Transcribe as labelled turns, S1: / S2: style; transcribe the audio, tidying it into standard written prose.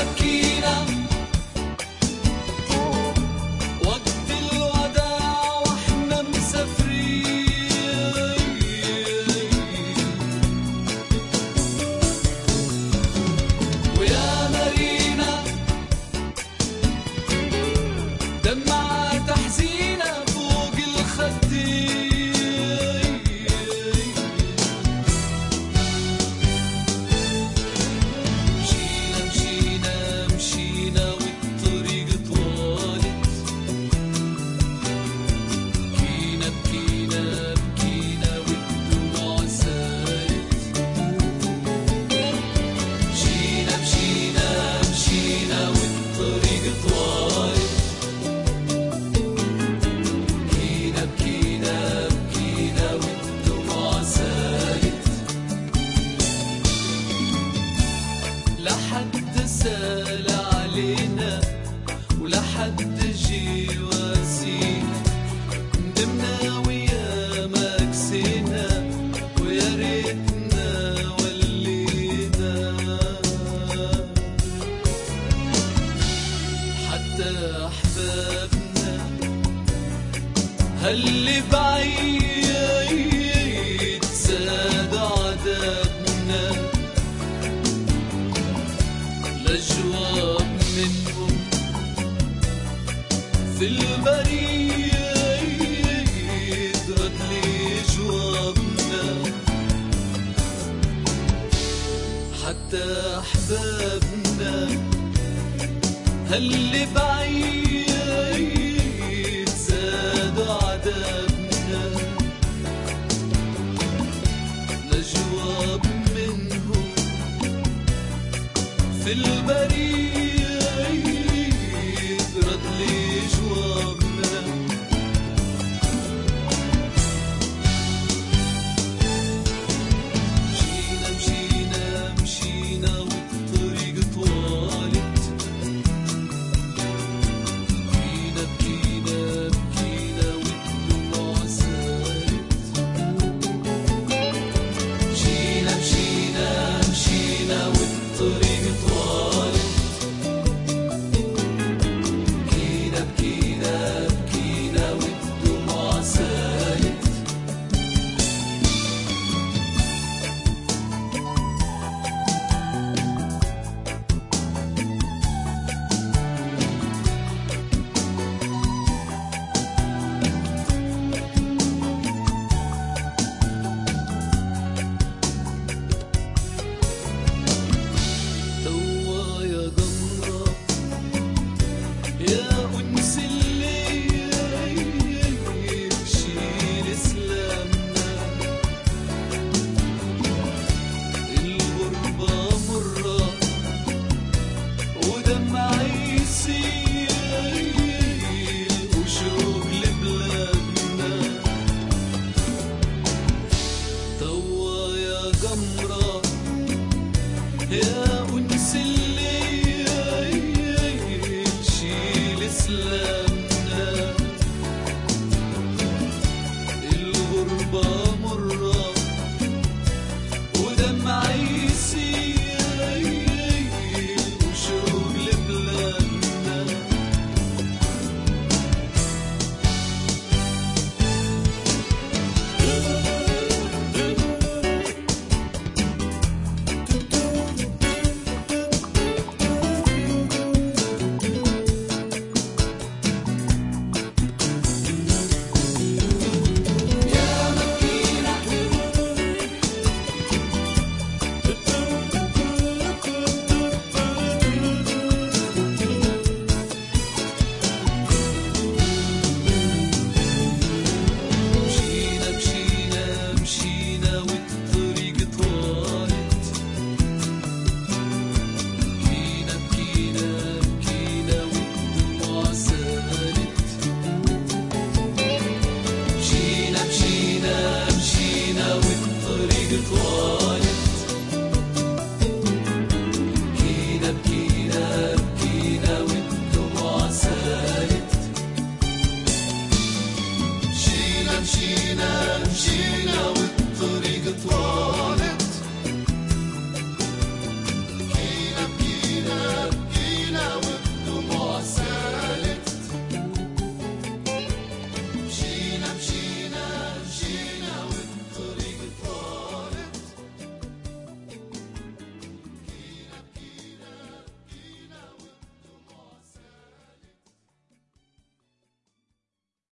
S1: بكينا وقت الوداع واحنا مسافرين، ويا مارينا دمعة حزينة فوق الخدين. مشينا مشينا والطريق طوالت، بكينا بكينا بكينا والدموع سالت. مشينا مشينا مشينا والطريق طوالت، بكينا بكينا بكينا والدموع سالت. لا حد سال علينا ولا حد جي واسينا، ندمنا ويا ما كسينا ويا ريتنا ولينا. حتى أحبابنا هاللي بعيد زاد عذابنا، لا جواب منهم في البريد رد لي جوابنا. حتى أحبابنا هاللي بعيد زاد عذابنا، لا جواب منهم في البريد رد لي جوابنا. مشينا مشينا مشينا والطريق طوالت، بكينا بكينا بكينا والدموع سالت. مشينا مشينا مشينا والطريق طوالت، بكينا بكينا بكينا والدموع سالت. توا يا قمرة يا أنس الليل شيل سلامنا، الغربة مرة ودمعي يسيل وشوق لبلادنا. توا يا قمرة يا